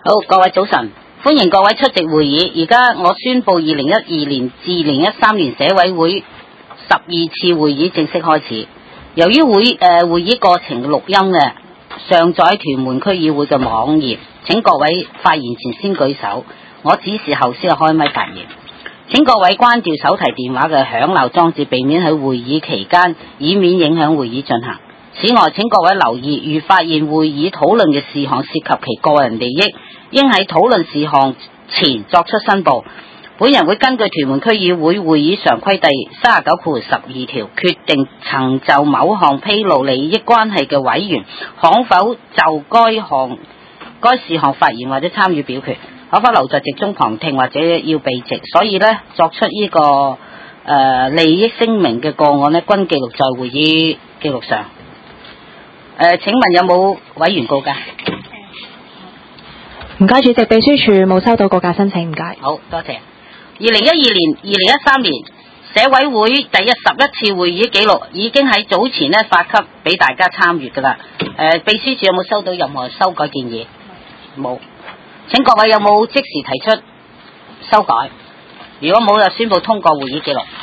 好，各位早晨，歡迎各位出席會議。而家我宣布2012年至2013年社委會12次會議正式開始。由於會議過程錄音嘅上載屯門區議會嘅網頁，請各位發言前先舉手，我指示後先開咪發言。請各位關掉手提電話嘅響鬧裝置，避免喺會議期間以免影響會議進行。此外，請各位留意，如發現會議討論嘅事項涉及其個人利益，應喺討論事項前作出申報。本人會根據屯門區議會會議常規第39.12條，決定曾就某項披露利益關係嘅委員可否就該事項發言或者參與表決，可否留在席中旁聽或者要避席。所以呢，作出呢個利益聲明嘅個案呢，均記錄在會議記錄上。請問有冇委員告假？ 唔該，主席，秘書處冇收到告假申請，唔該。 好多謝。2012年、2013年社委會第11次會議記錄已經喺早前呢發給俾大家參閱㗎啦。秘書處有冇收到任何修改建議？冇。請各位有冇即時提出修改？如果冇就宣布通過會議記錄。